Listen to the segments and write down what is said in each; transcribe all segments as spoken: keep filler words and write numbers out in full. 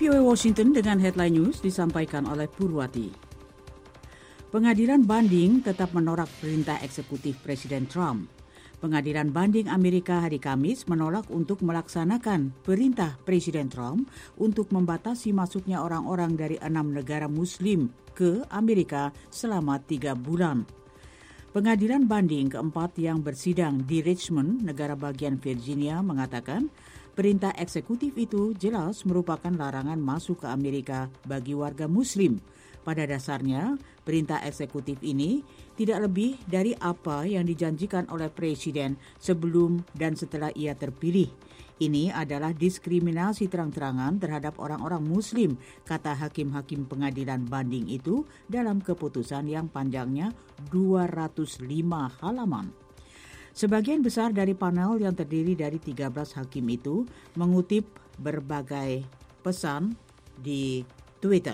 V O A Washington dengan headline news disampaikan oleh Purwati. Pengadilan banding tetap menolak perintah eksekutif Presiden Trump. Pengadilan banding Amerika hari Kamis menolak untuk melaksanakan perintah Presiden Trump untuk membatasi masuknya orang-orang dari enam negara Muslim ke Amerika selama tiga bulan. Pengadilan banding keempat yang bersidang di Richmond, negara bagian Virginia, mengatakan perintah eksekutif itu jelas merupakan larangan masuk ke Amerika bagi warga Muslim. Pada dasarnya, perintah eksekutif ini tidak lebih dari apa yang dijanjikan oleh Presiden sebelum dan setelah ia terpilih. Ini adalah diskriminasi terang-terangan terhadap orang-orang Muslim, kata hakim-hakim pengadilan banding itu dalam keputusan yang panjangnya dua ratus lima halaman. Sebagian besar dari panel yang terdiri dari tiga belas hakim itu mengutip berbagai pesan di Twitter,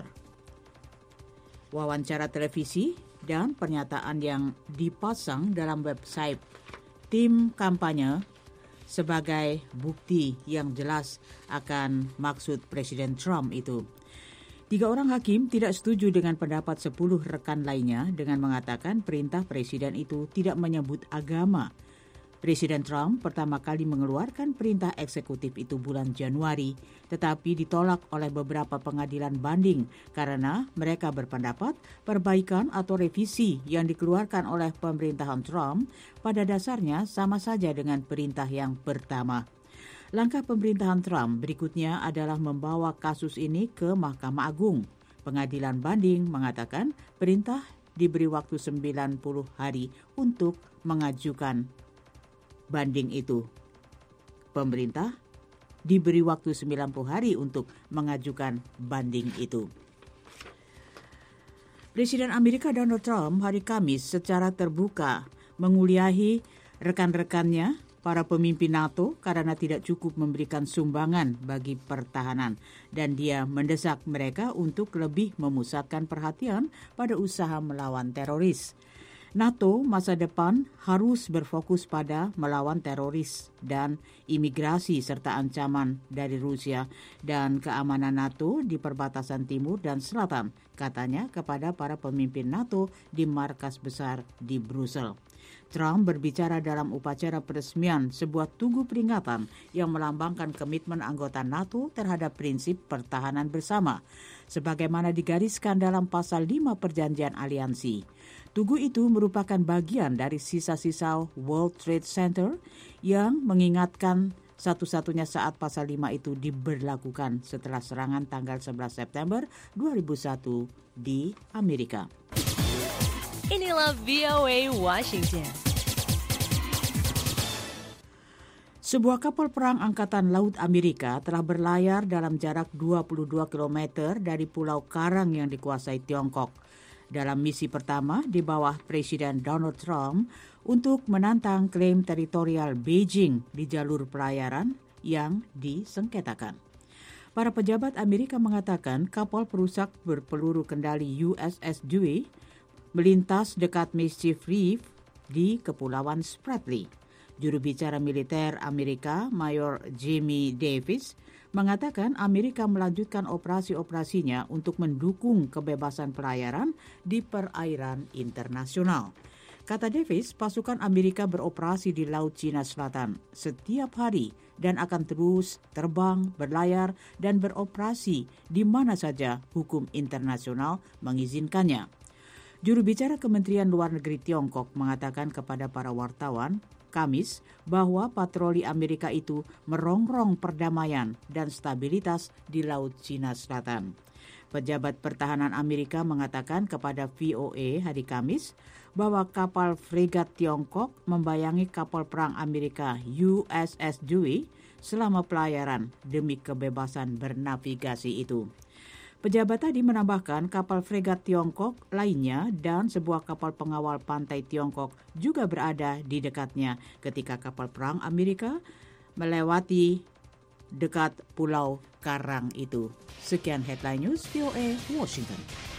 wawancara televisi, dan pernyataan yang dipasang dalam website tim kampanye sebagai bukti yang jelas akan maksud Presiden Trump itu. Tiga orang hakim tidak setuju dengan pendapat sepuluh rekan lainnya dengan mengatakan perintah Presiden itu tidak menyebut agama. Presiden Trump pertama kali mengeluarkan perintah eksekutif itu bulan Januari, tetapi ditolak oleh beberapa pengadilan banding karena mereka berpendapat perbaikan atau revisi yang dikeluarkan oleh pemerintahan Trump pada dasarnya sama saja dengan perintah yang pertama. Langkah pemerintahan Trump berikutnya adalah membawa kasus ini ke Mahkamah Agung. Pengadilan banding mengatakan perintah diberi waktu sembilan puluh hari untuk mengajukan banding itu. Pemerintah diberi waktu sembilan puluh hari untuk mengajukan banding itu. Presiden Amerika Donald Trump hari Kamis secara terbuka menguliahi rekan-rekannya para pemimpin NATO karena tidak cukup memberikan sumbangan bagi pertahanan, dan dia mendesak mereka untuk lebih memusatkan perhatian pada usaha melawan teroris. NATO masa depan harus berfokus pada melawan teroris dan imigrasi serta ancaman dari Rusia dan keamanan NATO di perbatasan timur dan selatan, katanya kepada para pemimpin NATO di markas besar di Brussel. Trump berbicara dalam upacara peresmian sebuah tugu peringatan yang melambangkan komitmen anggota NATO terhadap prinsip pertahanan bersama, sebagaimana digariskan dalam pasal lima Perjanjian Aliansi. Tugu itu merupakan bagian dari sisa-sisa World Trade Center yang mengingatkan satu-satunya saat pasal lima itu diberlakukan setelah serangan tanggal sebelas September dua ribu satu di Amerika. Inilah V O A Washington. Sebuah kapal perang Angkatan Laut Amerika telah berlayar dalam jarak dua puluh dua kilometer dari Pulau Karang yang dikuasai Tiongkok dalam misi pertama di bawah Presiden Donald Trump untuk menantang klaim teritorial Beijing di jalur pelayaran yang disengketakan. Para pejabat Amerika mengatakan kapal perusak berpeluru kendali U S S Dewey melintas dekat Mischief Reef di Kepulauan Spratly. Juru bicara militer Amerika, Mayor Jimmy Davis, mengatakan Amerika melanjutkan operasi-operasinya untuk mendukung kebebasan pelayaran di perairan internasional. Kata Davis, pasukan Amerika beroperasi di Laut Cina Selatan setiap hari dan akan terus terbang, berlayar, dan beroperasi di mana saja hukum internasional mengizinkannya. Juru bicara Kementerian Luar Negeri Tiongkok mengatakan kepada para wartawan Kamis bahwa patroli Amerika itu merongrong perdamaian dan stabilitas di Laut Cina Selatan. Pejabat pertahanan Amerika mengatakan kepada V O A hari Kamis bahwa kapal fregat Tiongkok membayangi kapal perang Amerika U S S Dewey selama pelayaran demi kebebasan bernavigasi itu. Pejabat tadi menambahkan kapal fregat Tiongkok lainnya dan sebuah kapal pengawal pantai Tiongkok juga berada di dekatnya ketika kapal perang Amerika melewati dekat Pulau Karang itu. Sekian headline news V O A Washington.